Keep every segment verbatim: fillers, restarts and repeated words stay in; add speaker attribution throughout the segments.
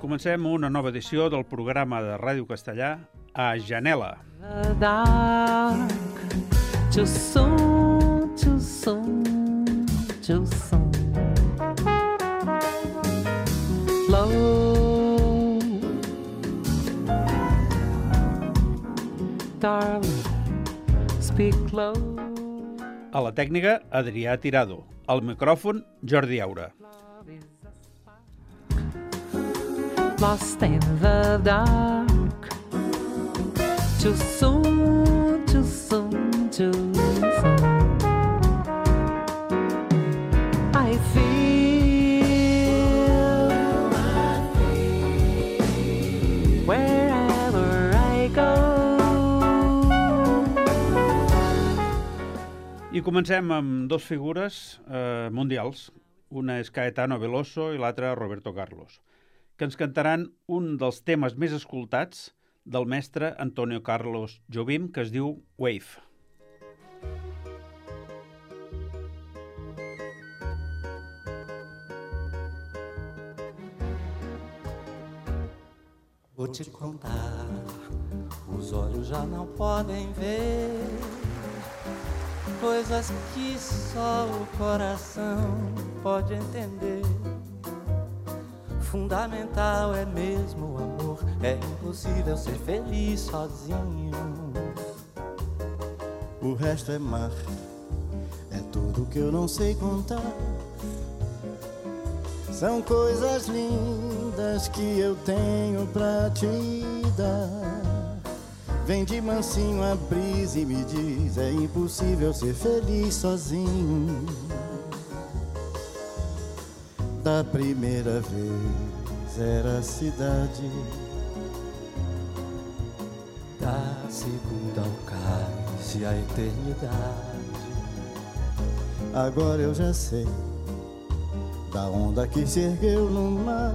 Speaker 1: comencem una nova edició del programa de Ràdio Castellà a Janela.
Speaker 2: Too soon, too soon, too soon. Low, darling, speak low.
Speaker 1: A la tècnica, Adrià Tirado. Al micròfon, Jordi Aura.
Speaker 2: Lost in the dark. Too soon, too soon, too soon. I feel, I feel wherever I go.
Speaker 1: I comencem amb dos figures eh, mundials. Una és Caetano Veloso i l'altra Roberto Carlos, que ens cantaran un dels temes més escoltats del mestre Antonio Carlos Jobim, que es diu Wave.
Speaker 3: Vou te contar, os olhos já não podem ver coisas que só o coração pode entender. Fundamental é mesmo o amor, é impossível ser feliz sozinho.
Speaker 4: O resto é mar, é tudo que eu não sei contar. São coisas lindas que eu tenho pra te dar. Vem de mansinho a brisa e me diz, é impossível ser feliz sozinho. Da primeira vez era a cidade,
Speaker 3: da segunda ao cais e a eternidade.
Speaker 4: Agora eu já sei da onda que se ergueu no mar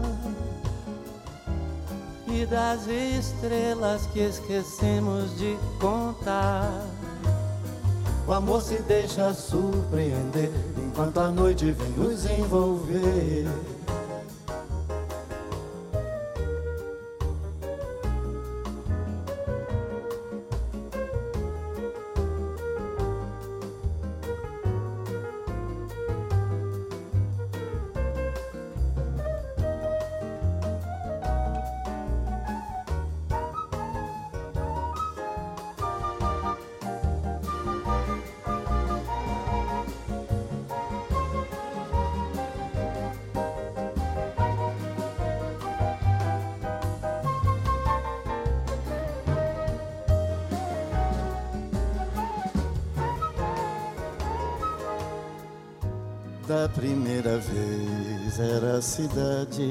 Speaker 3: e das estrelas que esquecemos de contar.
Speaker 4: O amor se deixa surpreender enquanto a noite vem nos envolver. Da primeira vez era a cidade,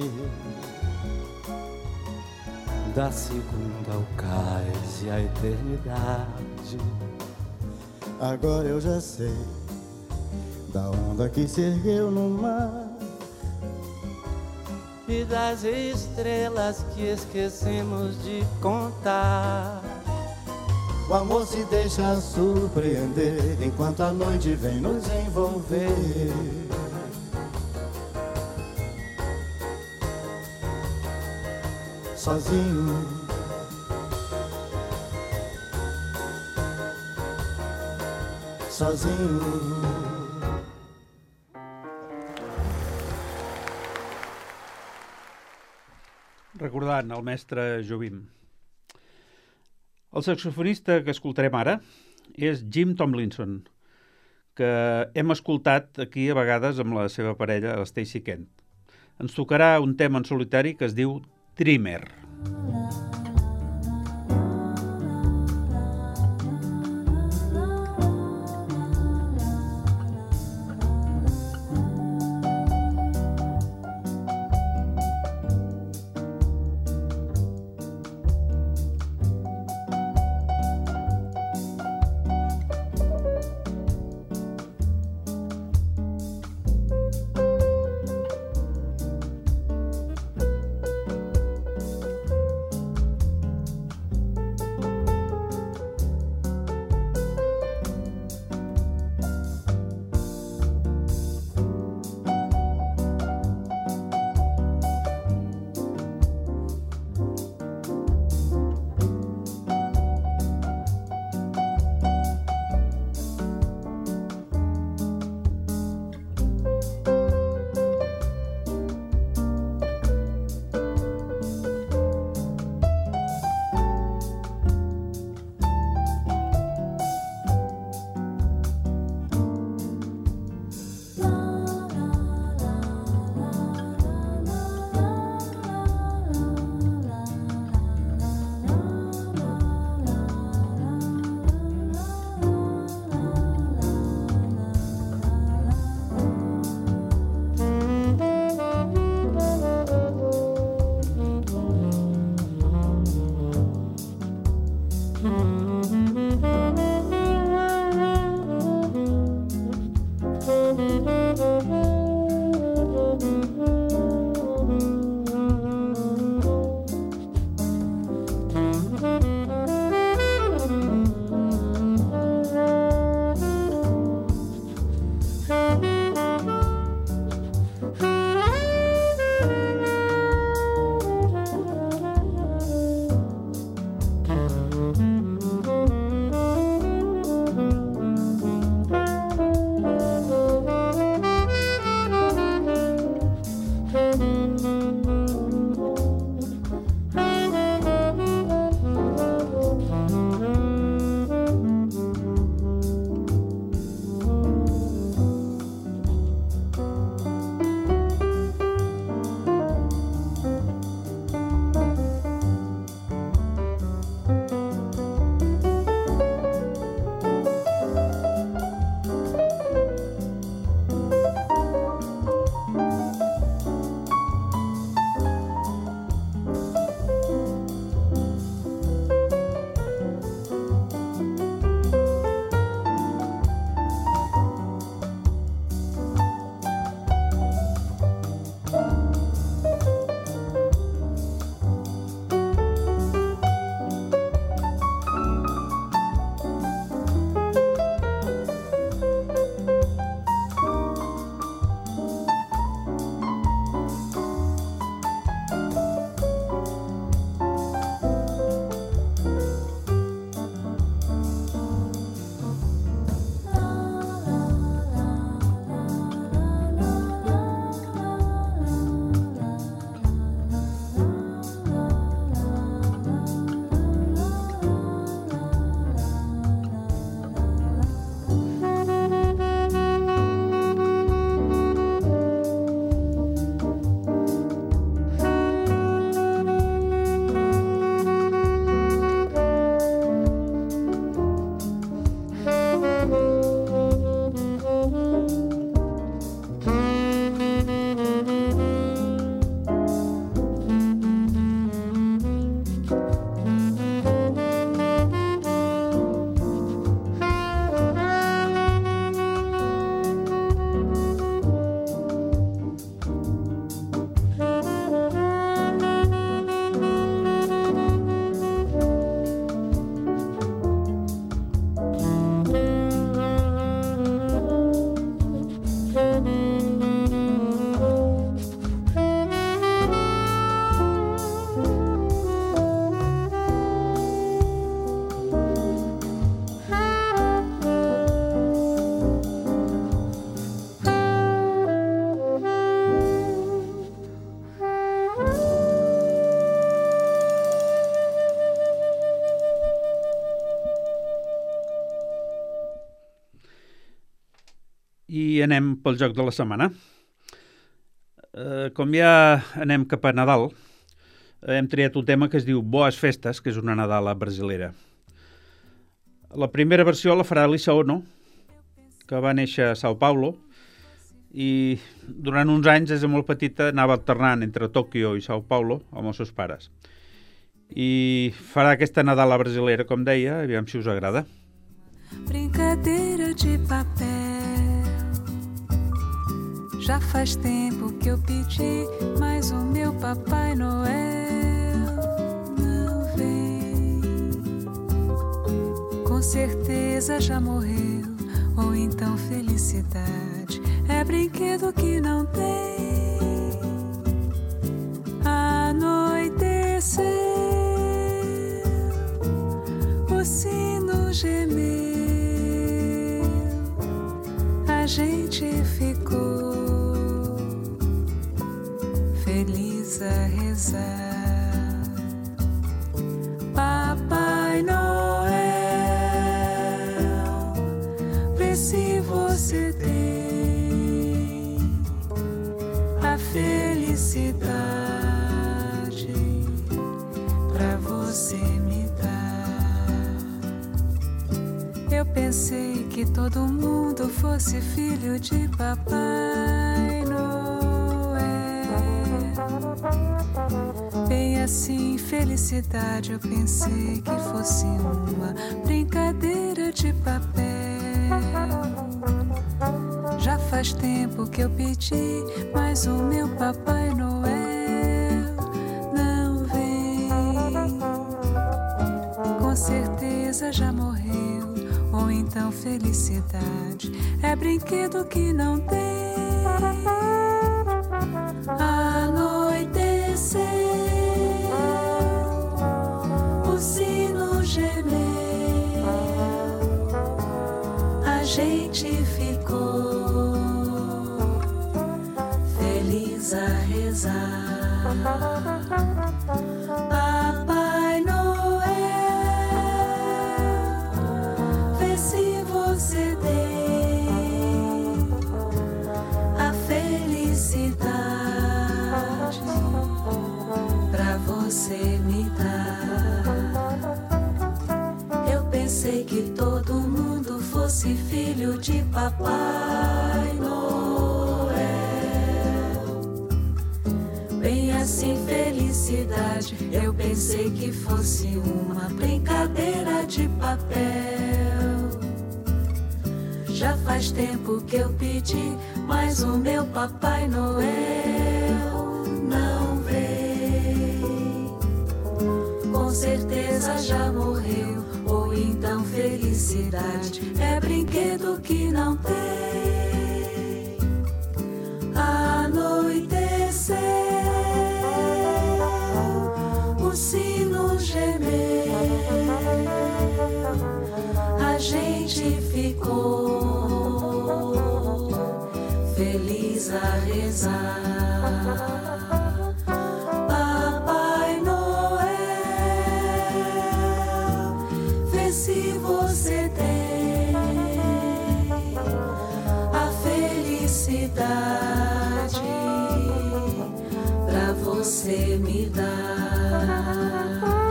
Speaker 3: da segunda ao cais e a eternidade.
Speaker 4: Agora eu já sei da onda que se ergueu no mar
Speaker 3: e das estrelas que esquecemos de contar.
Speaker 4: O amor se deixa surpreender enquanto a noite vem nos envolver. Sozinho, sozinho.
Speaker 1: Recordant el mestre Jobim. El saxofonista que escoltarem ara és Jim Tomlinson, que hem escoltat aquí a vegades amb la seva parella, Stacey Kent. Ens tocarà un tema en solitari que es diu Dreamer. I anem pel joc de la setmana. Eh, com ja anem cap a Nadal, hem triat un tema que es diu Boas Festas, que és una Nadala brasilera. La primera versió la farà Elisa Ono, que va néixer a São Paulo, i durant uns anys, des de molt petita, anava alternant entre Tòquio i São Paulo amb els seus pares. I farà aquesta Nadala brasilera, com deia, aviam si us agrada.
Speaker 5: Brincadeira de papel. Já faz tempo que eu pedi, mas o meu Papai Noel não vem. Com certeza já morreu, ou então felicidade é brinquedo que não tem. Anoiteceu, o sino gemeu, a gente ficou feliz a rezar. Papai Noel, vê se você tem a felicidade pra você me dar. Eu pensei que todo mundo fosse filho de Papai Noel. Bem assim, felicidade, eu pensei que fosse uma brincadeira de papel. Já faz tempo que eu pedi, mas o meu Papai Noel não vem. Com certeza já morreu, ou então felicidade é brinquedo que não tem. Anoiteceu, o sino gemeu, a gente ficou feliz a rezar. Papai Noel, vê se você tem a felicidade pra você me dar. Eu pensei que todo mundo fosse filho de Papai Noel. Bem assim, felicidade, eu pensei que fosse uma brincadeira de papel. Já faz tempo que eu pedi, mas o meu Papai Noel não veio. Com certeza já morreu, ou então felicidade é brinquedo que não tem. Anoiteceu, o sino gemeu, a gente ficou feliz a rezar. Papai Noel, vê se você tem a felicidade pra você me dar.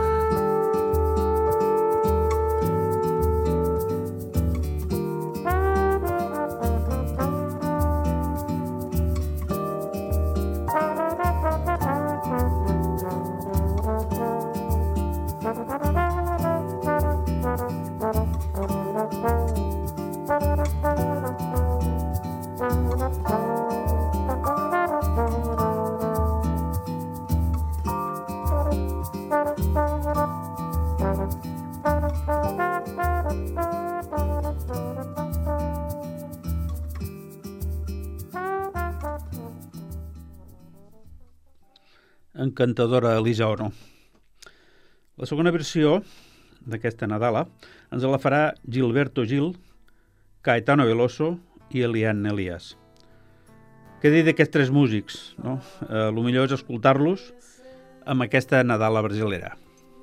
Speaker 1: Encantadora Elisa Ono. La segona versió d'aquesta Nadala ens la farà Gilberto Gil, Caetano Veloso i Elian Elias. Què dir d'aquests tres músics? No? Eh, el millor és escoltar-los amb aquesta Nadala brasilera.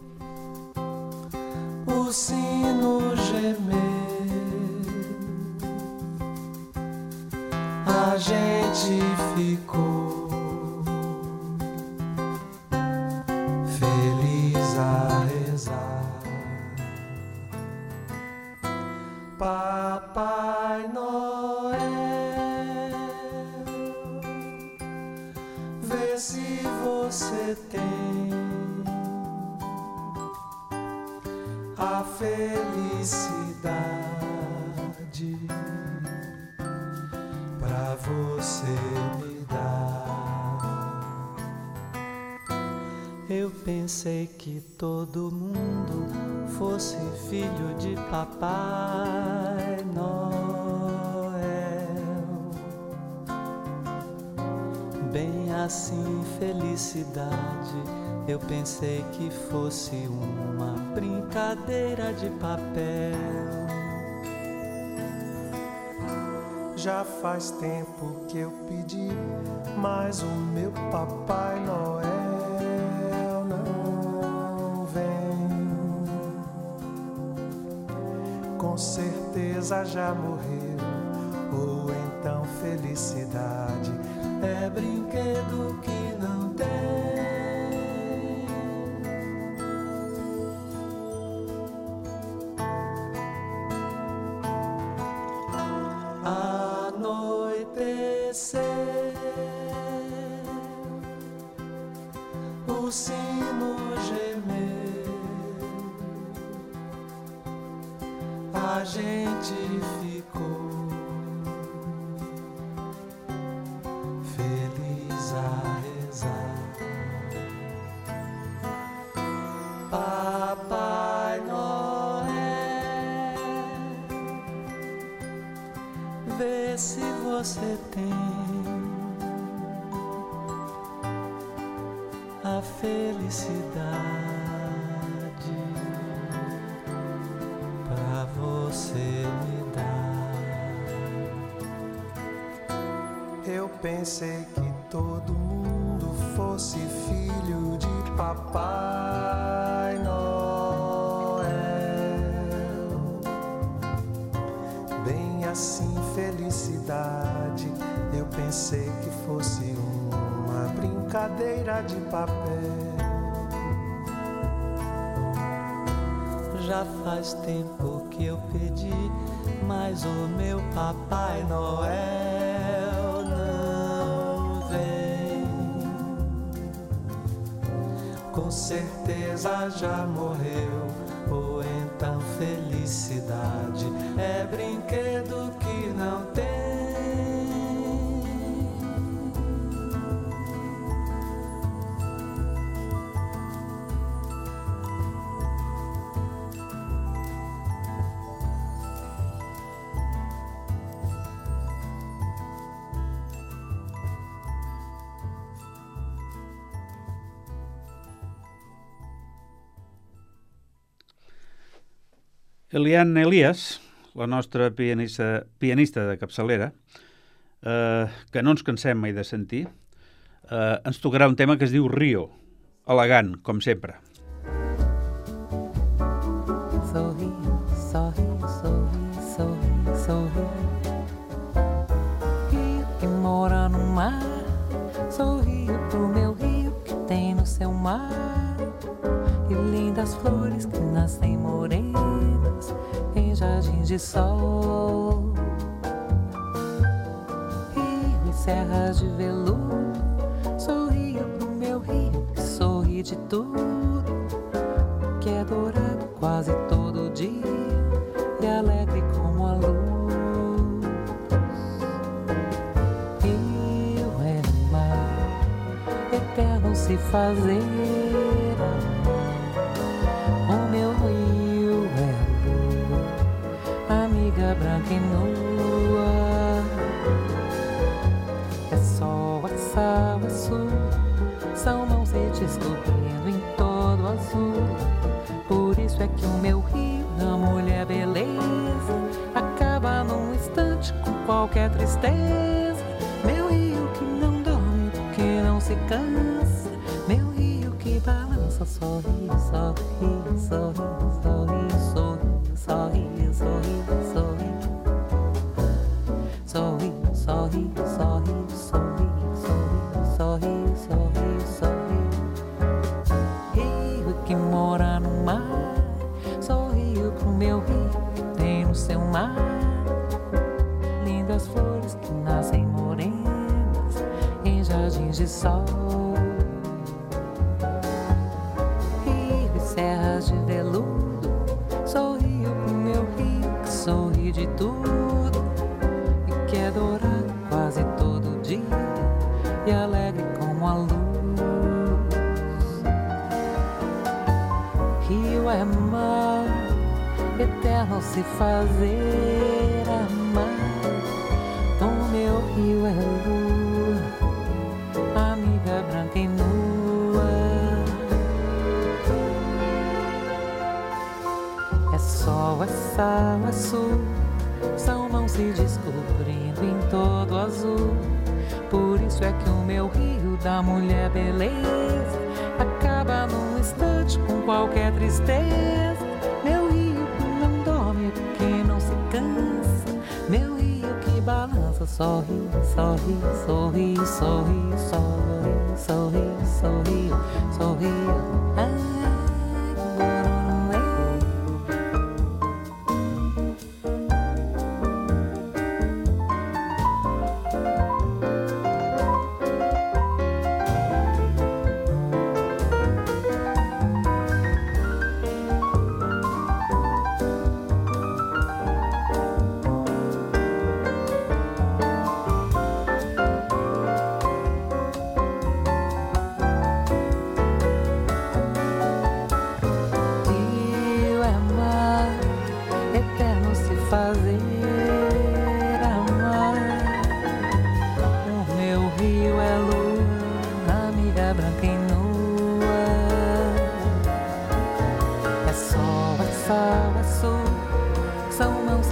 Speaker 3: O sino gemeu, a gente ficou feliz a rezar. Papai Noel, vê se você tem a felicidade pra você me dar. Eu pensei que todo mundo fosse filho de Papai Noel. Bem assim, felicidade, eu pensei que fosse uma brincadeira de papel. Já faz tempo que eu pedi, mas o meu Papai Noel não vem. Com certeza já morreu, ou então felicidade é brinquedo que não tem. Anoitecer, o sino a gente ficou feliz a rezar. Papai Noel, vê se você tem a felicidade pra você me dar. Eu pensei que todo mundo fosse filho de Papai Noel. Bem assim, felicidade, eu pensei que fosse uma brincadeira de papel. Já faz tempo que eu pedi, mas o meu Papai Noel não vem. Com certeza já morreu, ou então felicidade é brinquedo que não tem.
Speaker 1: Eliane Elias, la nostra pianista, pianista de capçalera, eh, que no ens cansem mai de sentir, eh, ens tocarà un tema que es diu Rio, elegant, com sempre.
Speaker 2: Sorri, sorri, sorri, sorri, sorri. Rio que mora no mar, sorrio pro meu rio que tem no seu mar. E lindas flores que nascem morenas em jardins de sol. Rio e serras de veludo, sorrio pro meu rio que sorri de tudo, que é dourado quase todo dia e alegre como a luz. Rio é mar, eterno se fazer amar. O meu rio é lua, amiga branca e nua. É sol, é sal, é sul, são mãos se descobrindo em todo azul. Por isso é que o meu rio da mulher beleza acaba num instante com qualquer tristeza. Meu rio que não dorme porque não se cansa, meu rio que balança, sorri, sorri, sorri, sorri, sorri, sorri, sorri, sorri, sorri, sorri, sorri, sorri, sorri, sorri, sorri. Rio que mora no mar, sorrio pro meu rio que tem no seu mar. Lindas flores que nascem morenas em jardins de sol. Rio e serras de veludo, sorrio pro meu rio que sorri de tudo e que é dourado quase todo dia e alegre como a luz. Rio é mar, eterno se fazer amar. O meu rio é lua, amiga branca e nua. É sol, é sal, é sul, são mãos se descobrindo em todo azul. Por isso é que o meu rio da mulher beleza acaba num instante com qualquer tristeza. Meu rio que não dorme porque não se cansa, meu rio que balança, sorri, sorri, sorri, sorri, sorri, sorri, sorri, sorri. Ah.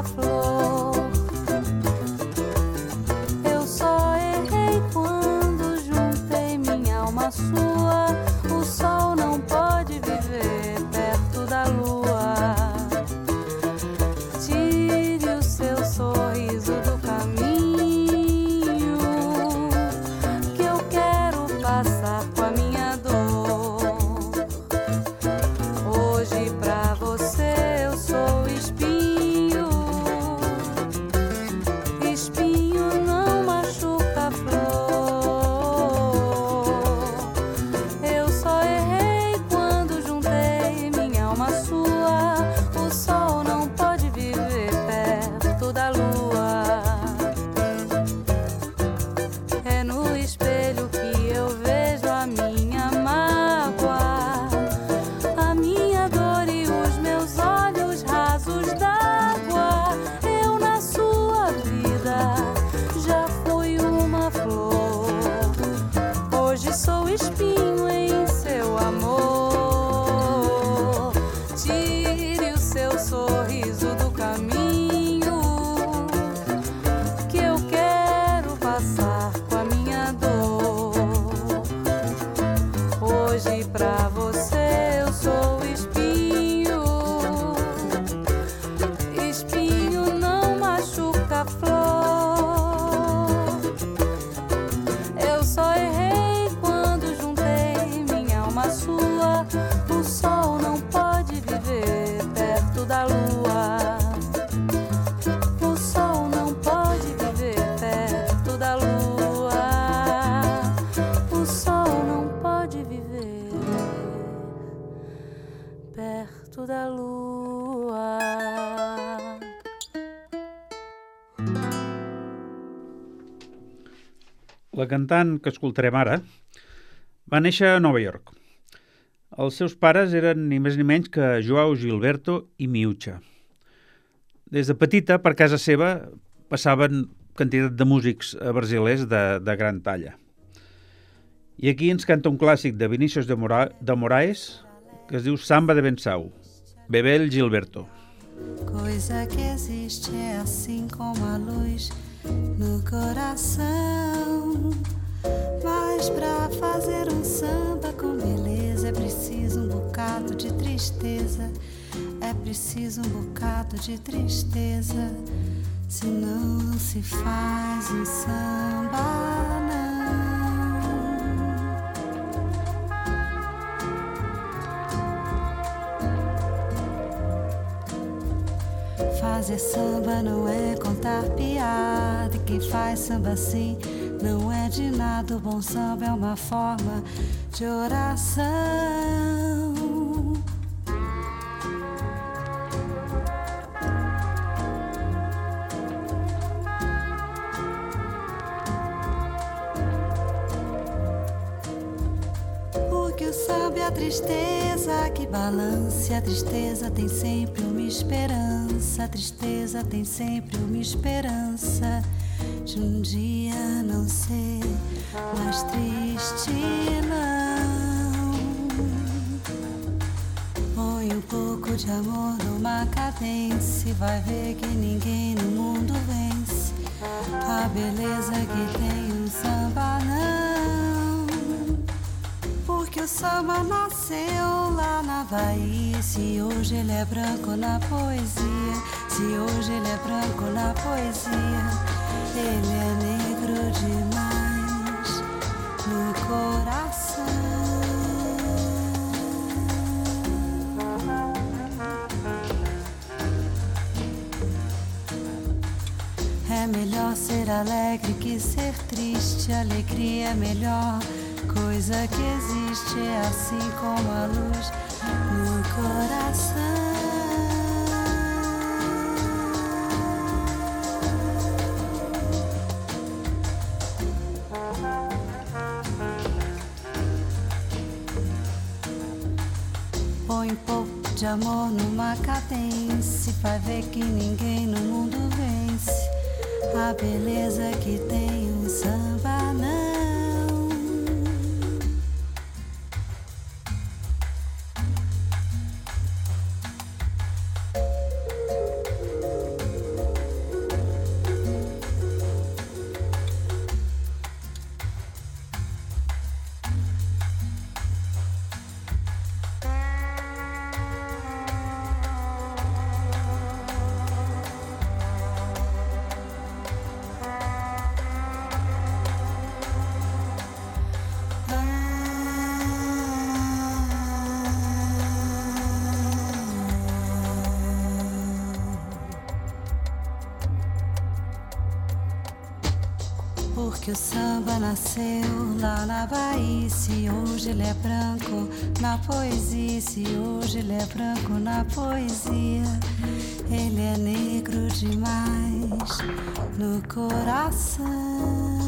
Speaker 5: machuca a flor. Eu só errei quando juntei minha alma à sua. O sol não pode viver perto da lua. Tire o seu sorriso do caminho, que eu quero passar com a minha dor. Hoje pra você eu sou espinho. Espinho não machuca a flor. Eu só errei quando juntei minha alma à sua. O sol não pode viver perto da lua. É no espelho que eu vejo a minha mágoa, a minha dor e os meus olhos rasos d'água. Eu na sua vida já fui uma flor. Hoje sou espinho em seu amor. Tire o seu sorriso do caminho, que eu quero passar com a minha dor. Hoje pra você eu sou espinho. Espinho não machuca a flor. Eu só errei quando juntei minha alma à sua. O sol não pode viver perto da lua. O sol não pode viver perto da lua. O sol não pode viver perto da lua.
Speaker 1: La cantant que escoltarem ara va néixer a Nova York. Els seus pares eren ni més ni menys que Joao Gilberto i Miúcha. Des de petita, per casa seva, passaven quantitat de músics brasilers de, de gran talla. I aquí ens canta un clàssic de Vinícius de, Mora de Moraes que es diu Samba de Bensau, Bebel Gilberto.
Speaker 6: Coisa que existe é assim como a luz no coração. Mas pra fazer um samba com beleza é preciso um bocado de tristeza. É preciso um bocado de tristeza. Senão não se faz um samba, não. Fazer samba não é contar piada. E quem faz samba assim não é de nada. O bom samba é uma forma de oração. Porque o samba é a tristeza que balança. A tristeza tem sempre uma esperança. A tristeza tem sempre uma esperança de um dia não ser mais triste, não. Põe um pouco de amor numa cadência e vai ver que ninguém no mundo vence a beleza que tem um samba, não. Porque o samba nasceu lá na Bahia. Se hoje ele é branco na poesia, se hoje ele é branco na poesia, ele é negro demais no coração. É melhor ser alegre que ser triste. Alegria é a melhor coisa que existe. É assim como a luz no coração. Põe um pouco de amor numa cadência, vai ver que ninguém no mundo vence a beleza que tem um samba, não. porque o samba nasceu lá na Bahia. Se hoje ele é branco na poesia, se hoje ele é branco na poesia, ele é negro demais no coração.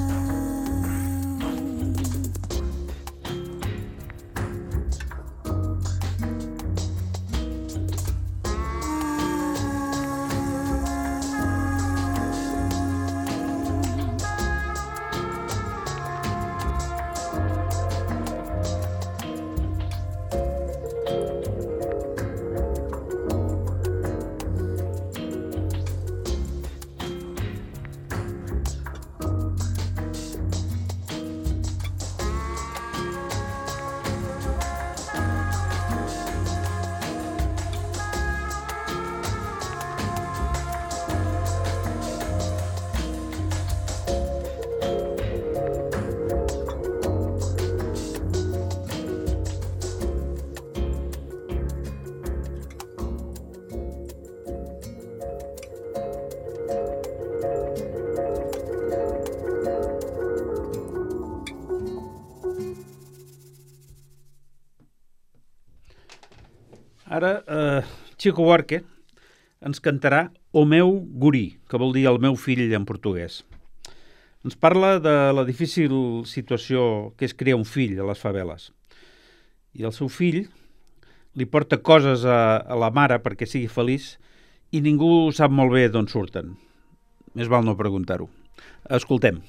Speaker 1: Ara, uh, Chico Buarque ens cantarà O meu gurí, que vol dir el meu fill en portuguès. Ens parla de la difícil situació que és criar un fill a les faveles. I el seu fill li porta coses a, a la mare perquè sigui feliç i ningú sap molt bé d'on surten. Més val no preguntar-ho. Escoltem.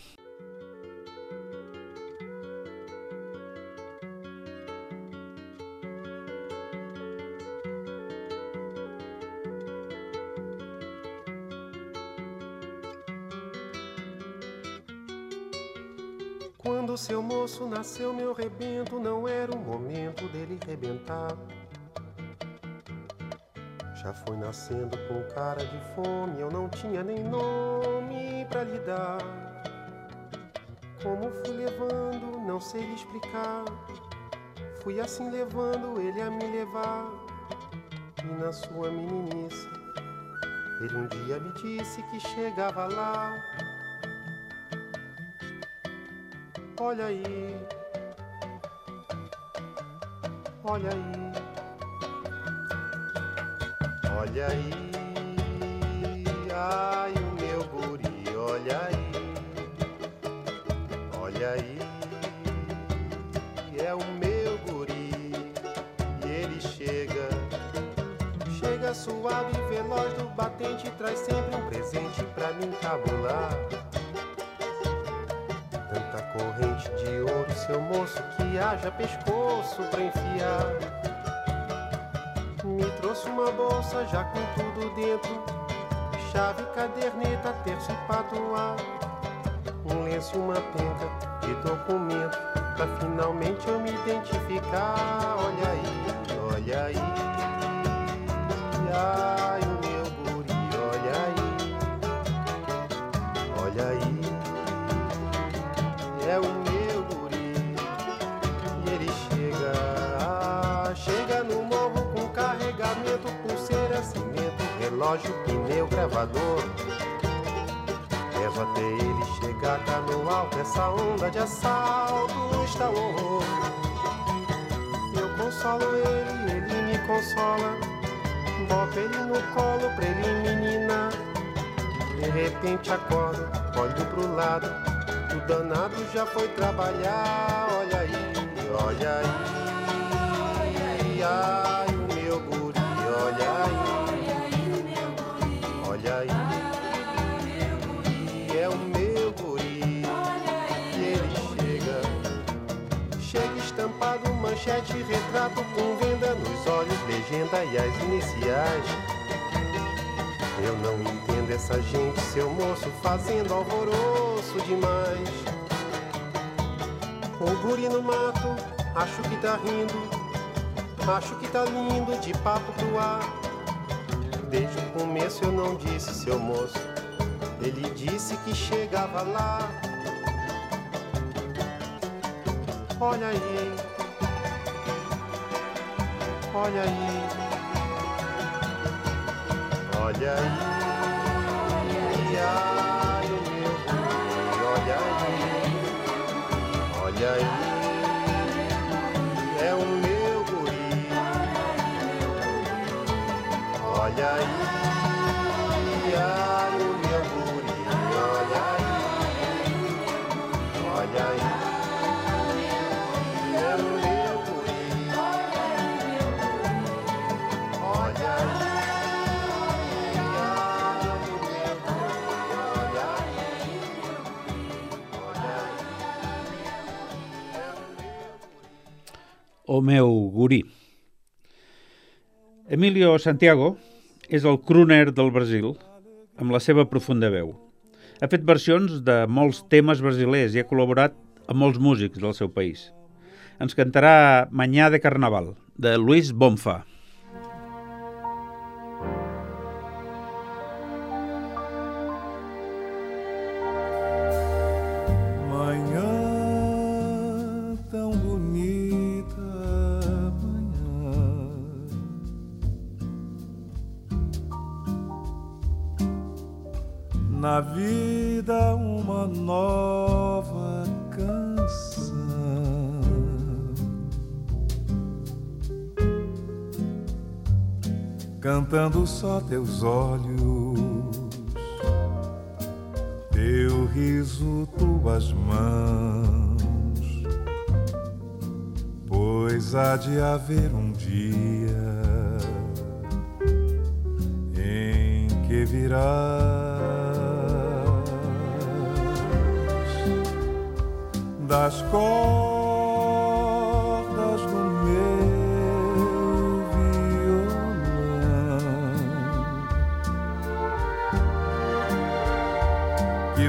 Speaker 7: Quando seu moço nasceu, meu rebento, não era o momento dele rebentar. Já foi nascendo com cara de fome, eu não tinha nem nome pra lhe dar. Como fui levando, não sei explicar. Fui assim levando ele a me levar. E na sua meninice, ele um dia me disse que chegava lá. Olha aí, olha aí, olha aí, ai o meu guri, olha aí, olha aí, é o meu guri, e ele chega, chega suave e veloz do batente, traz sempre um presente pra me encabular. Tanta corrente de ouro, seu moço, que haja pescoço pra enfiar. Me trouxe uma bolsa já com tudo dentro, chave, caderneta, terço e patuá, um lenço e uma penca de documento, pra finalmente eu me identificar. Olha aí, olha aí, ai o meu guri, olha aí, olha aí, é o meu guri, e ele chega, ah, chega no morro com carregamento, pulseira, cimento, relógio, pneu, gravador. Levo até ele chegar cá no alto, essa onda de assalto está um horror. Eu consolo ele, ele me consola, boto ele no colo pra ele menina. De repente acordo, olho pro lado, o danado já foi trabalhar. Olha aí, olha aí, ai o meu guri, olha aí, olha aí, é o meu guri, e ele chega, chega estampado, manchete, retrato com venda nos olhos, legenda e as iniciais. Eu não entendo essa gente, seu moço, fazendo alvoroço demais. O guri no mato, acho que tá rindo, acho que tá lindo de papo pro ar. Desde o começo eu não disse, seu moço, ele disse que chegava lá. Olha aí, olha aí, olha aí, ai o meu guri, olha aí. aí, é o meu guri. Olha aí, ai, o meu guri. Olha aí, olha aí, é o meu guri. Olha aí, ai, o meu guri. Olha aí, olha aí, é o meu guri.
Speaker 1: O meu guri. Emilio Santiago és el crooner del Brasil, amb la seva profunda veu. Ha fet versions de molts temes brasilers i ha col·laborat amb molts músics del seu país. Ens cantarà Manhã de Carnaval, de Luis Bonfa.
Speaker 8: Manhã tão bonita, manhã. Na vida uma nova canção, cantando só teus olhos, teu riso, tuas mãos, pois há de haver um dia em que virás das cordas do meu violão, que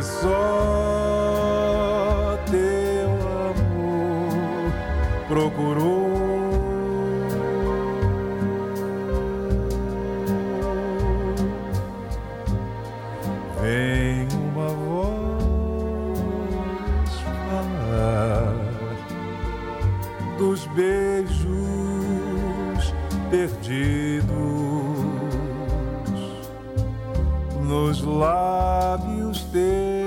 Speaker 8: só teu amor procurou. Vem uma voz falar dos beijos perdidos nos lábios teus.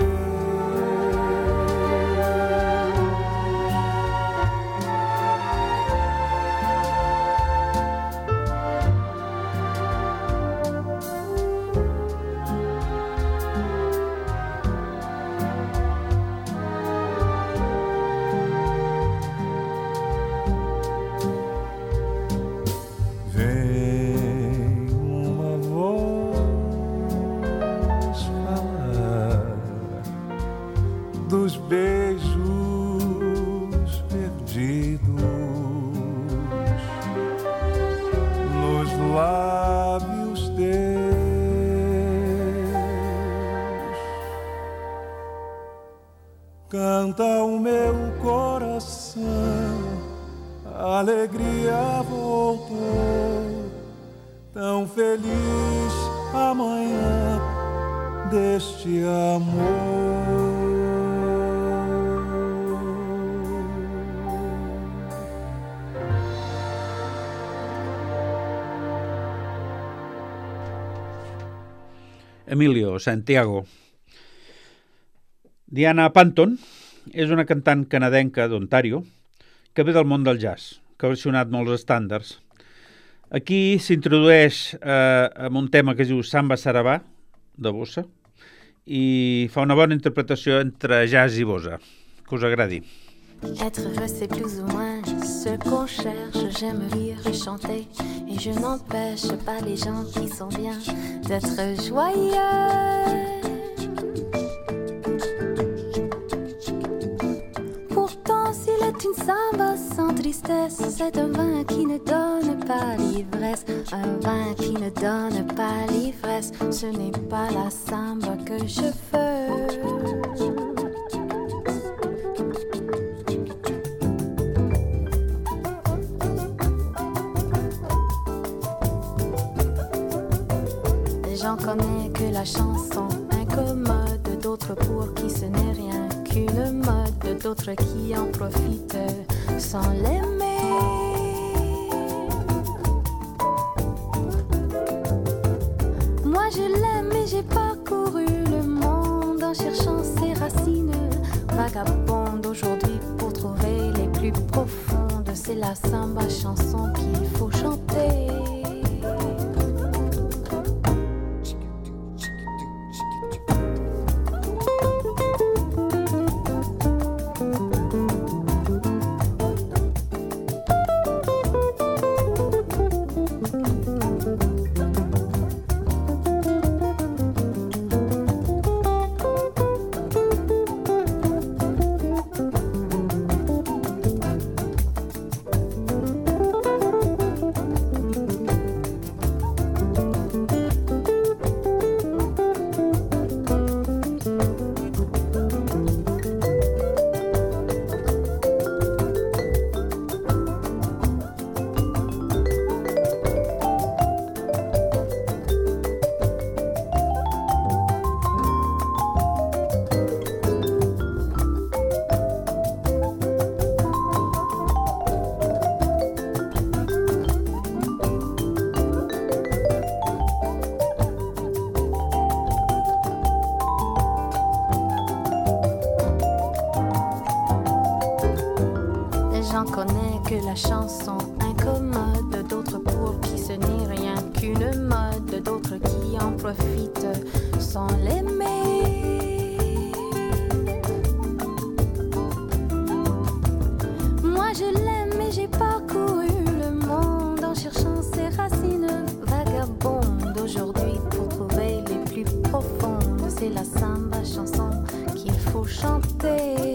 Speaker 8: Vem uma voz falar dos beijos perdidos nos lábios teus. Canta o meu coração, a alegria voltou, tão feliz amanhã deste amor.
Speaker 1: Emilio Santiago. Diana Panton és una cantant canadenca d'Ontario que ve del món del jazz, que ha versionat molts estàndards. Aquí s'introdueix eh, amb un tema que es diu Samba Saravá, de bossa, i fa una bona interpretació entre jazz i bossa. Que us agradi.
Speaker 9: Être heureux c'est plus ou moins ce qu'on cherche. J'aime rire et chanter et je n'empêche pas les gens qui sont bien d'être joyeux. Pourtant s'il est une samba sans tristesse, c'est un vin qui ne donne pas l'ivresse. Un vin qui ne donne pas l'ivresse, ce n'est pas la samba que je veux. J'en connais que la chanson incommode, d'autres pour qui ce n'est rien qu'une mode, d'autres qui en profitent sans l'aimer. Moi je l'aime et j'ai parcouru le monde en cherchant ses racines, vagabonde aujourd'hui pour trouver profonde, c'est la samba chanson qu'il faut chanter. Que la chanson incommode, d'autres pour qui ce n'est rien qu'une mode, d'autres qui en profitent sans l'aimer. Moi je l'aime et j'ai parcouru le monde en cherchant ses racines vagabondes. Aujourd'hui pour trouver les plus profondes, c'est la samba chanson qu'il faut chanter.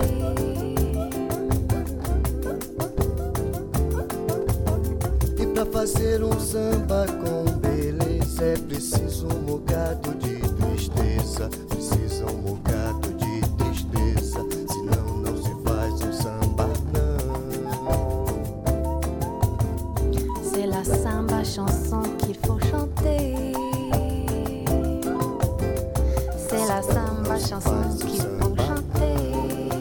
Speaker 4: Fazer um samba com beleza é preciso um bocado de tristeza, precisa um bocado de tristeza, senão não se faz um samba não.
Speaker 9: C'est la samba chanson qu'il faut chanter. C'est la samba chanson qu'il faut chanter.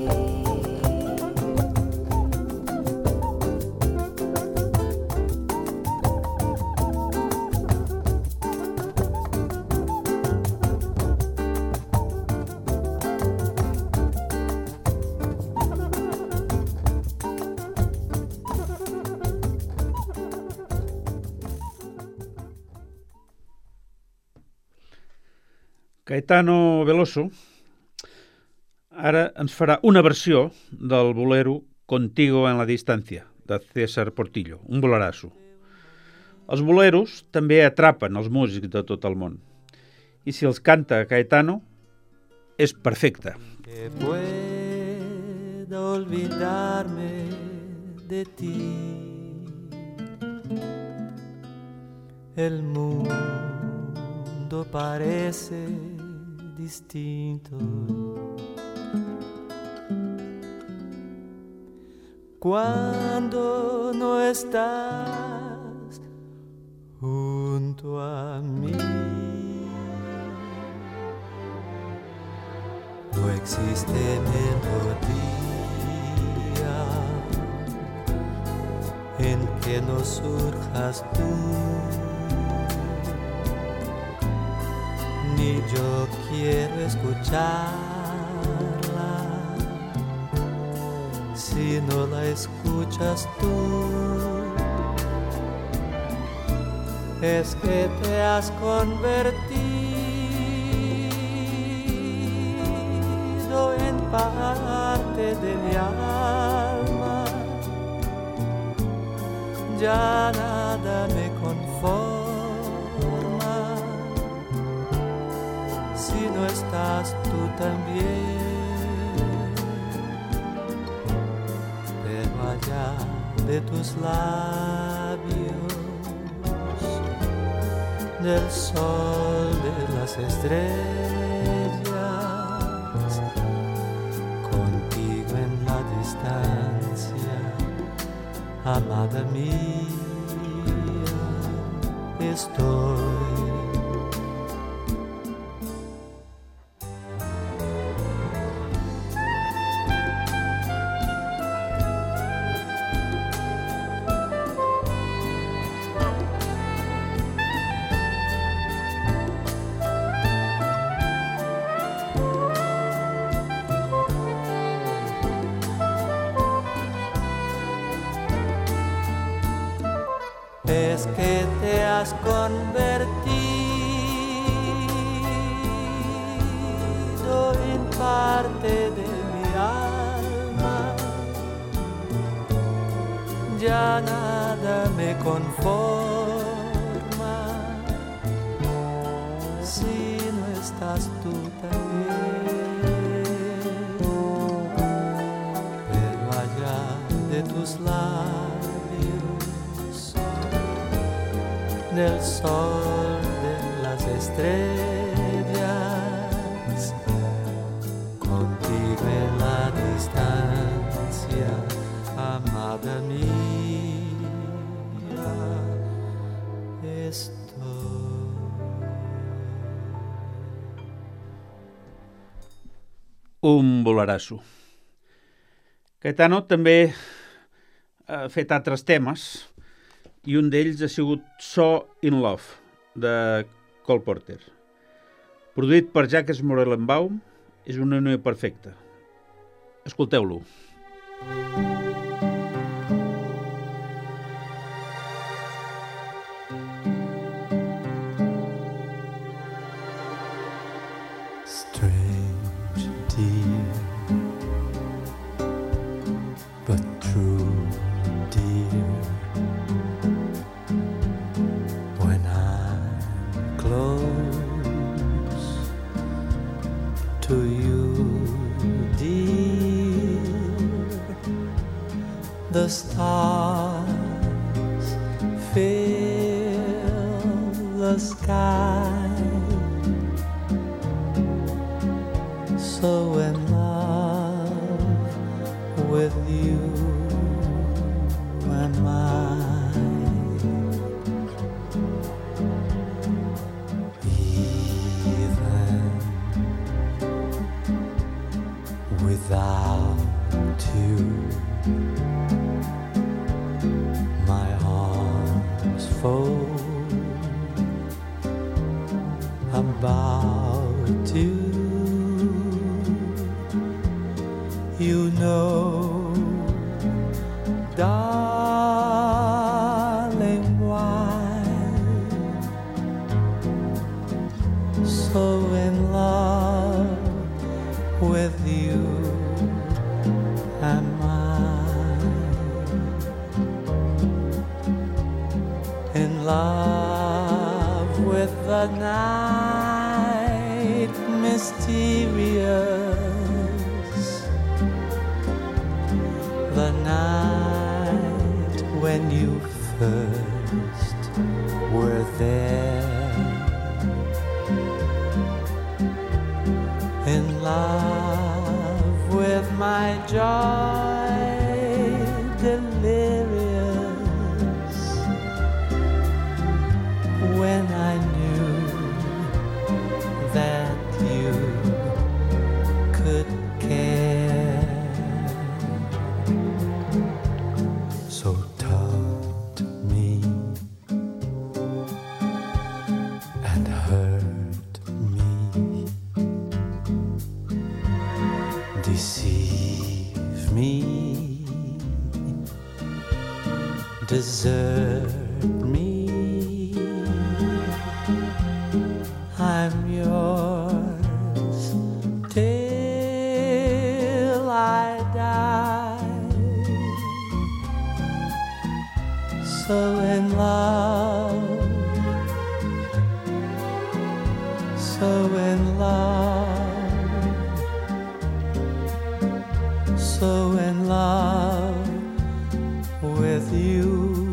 Speaker 1: Caetano Veloso ara ens farà una versió del bolero Contigo en la distància, de César Portillo, un bolerasso. Els boleros també atrapen els músics de tot el món. I si els canta Caetano, és perfecte.
Speaker 3: Que pueda olvidarme de ti. El mundo parece distinto cuando no estás junto a mí. No existe melodía en que no surjas tú, ni yo quiero escucharla si no la escuchas tú. Es que te has convertido en parte de mi alma, ya nada me conforma si no estás tú también. Pero allá de tus labios, del sol, de las estrellas, contigo en la distancia, amada mía, estoy. es que te has convertido en parte de mi alma. Ya nada me conforma si no estás tú también. Pero allá de tus labios, del sol, de las estrellas, contigo en la distancia, amada mía, estoy.
Speaker 1: Un bolerasso. Caetano també ha fet altres temes i un d'ells ha sigut So in Love, de Cole Porter. Produït per Jacques Morellenbaum, és una unió perfecta. Escolteu-lo.
Speaker 3: Strange, dear, but true, dear. When I'm close to you, dear, the stars fill the sky. So in love with you am I. Even without you, my arms fold about you. You know, darling, why so in love with you am I. In love with the night, mysterious. The night when you first were there. In love with my joy delirious, when I knew that you could care. So taught me and hurt me, deceive me, desert me. I'm yours till I die. So in love, so in love, so in love with you,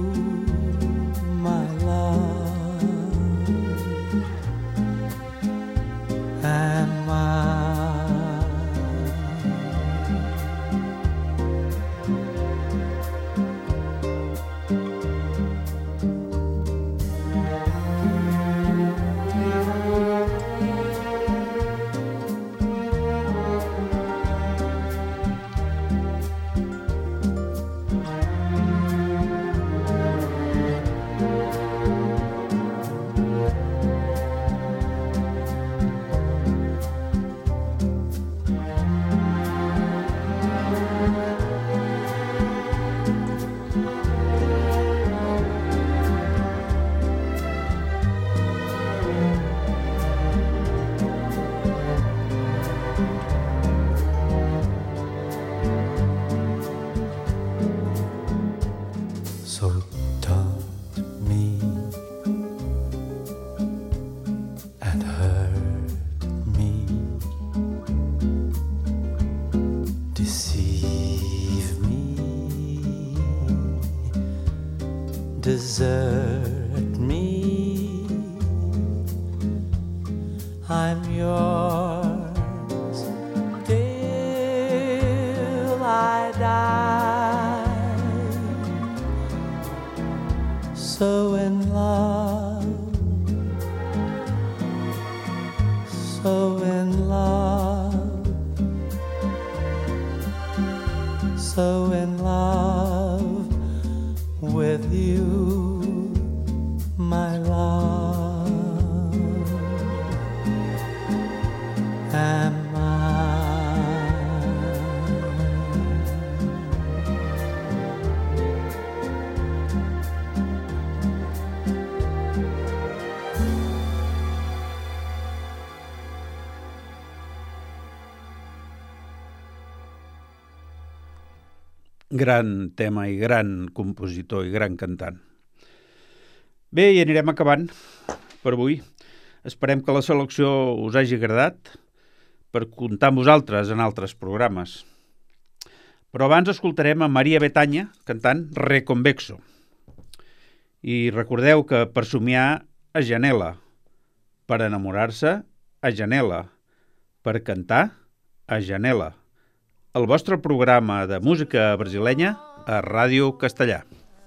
Speaker 3: my love, and I'm yours till I die. So in love, so in love, so in love with you, my love. Am
Speaker 1: Gran tema i gran compositor i gran cantant. Bé, i anirem acabant per avui. Esperem que la selecció us hagi agradat per comptar amb vosaltres en altres programes. Però abans escoltarem a Maria Betanya cantant Reconvexo. I recordeu que per somiar a Janela, per enamorar-se a Janela, per cantar a Janela. El vostre programa de música brasilenya a Ràdio Castellà.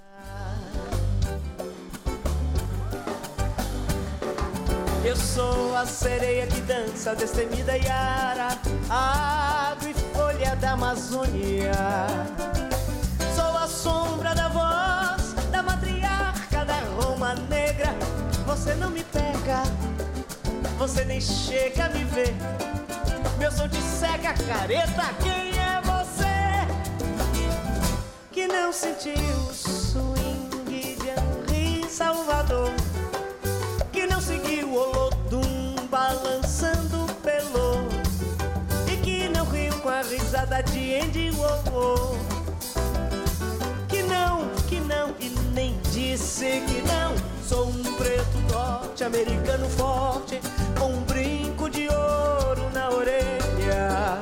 Speaker 3: Eu sou a sereia que dança, destemida Yara, água e folha da Amazônia. Sou a sombra da voz da matriarca da Roma Negra. Você não me pega, você nem chega a me ver. Meu som te cega, careta, quem é você? Que não sentiu o swing de Henri Salvador, que não seguiu o Olodum balançando o pelô, e que não riu com a risada de Andy Warhol. Que não, que não, e nem disse que não. Sou um preto norte-americano forte, com um brinco de ouro na orelha.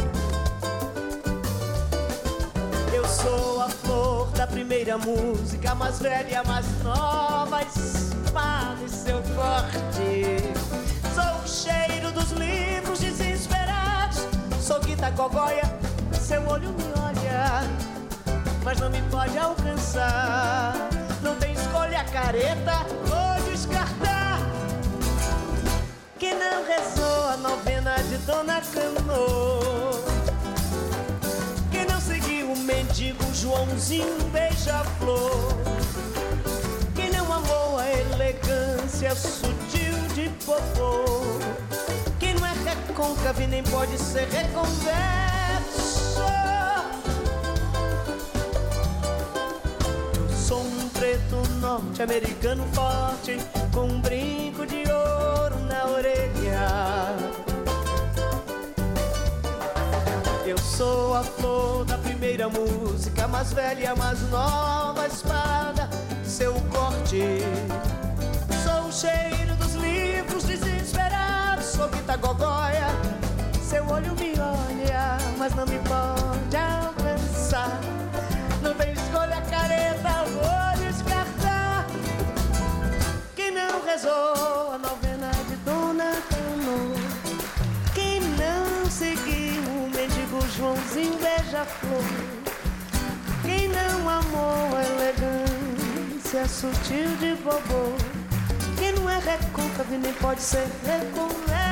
Speaker 3: Eu sou a flor da primeira música, mais velha, mais nova, espada e seu corte. Sou o cheiro dos livros desesperados, sou Guita Gogóia, seu olho me olha, mas não me pode alcançar. Não tem escolha, careta, ou descartar. Que não rezou a novena de Dona Cano, que não seguiu o mendigo Joãozinho beija-flor, que não amou a elegância sutil de Popô, que não é recôncavo e nem pode ser reconverso. Sou um preto norte-americano forte, com um brinco de ouro na orelha. Eu sou a flor da primeira música, mais velha, mais nova, espada, seu corte. Sou o cheiro dos livros desesperados, sou Guita Gogóia, seu olho me olha, mas não me pode alcançar. Não tem escolha, careta, vou descartar. Quem não rezou a novena de Dona Cano, quem não seguiu o mendigo Joãozinho beija-flor, quem não amou a elegância sutil de Bobô, quem não é recôncavo e nem pode ser reconverso.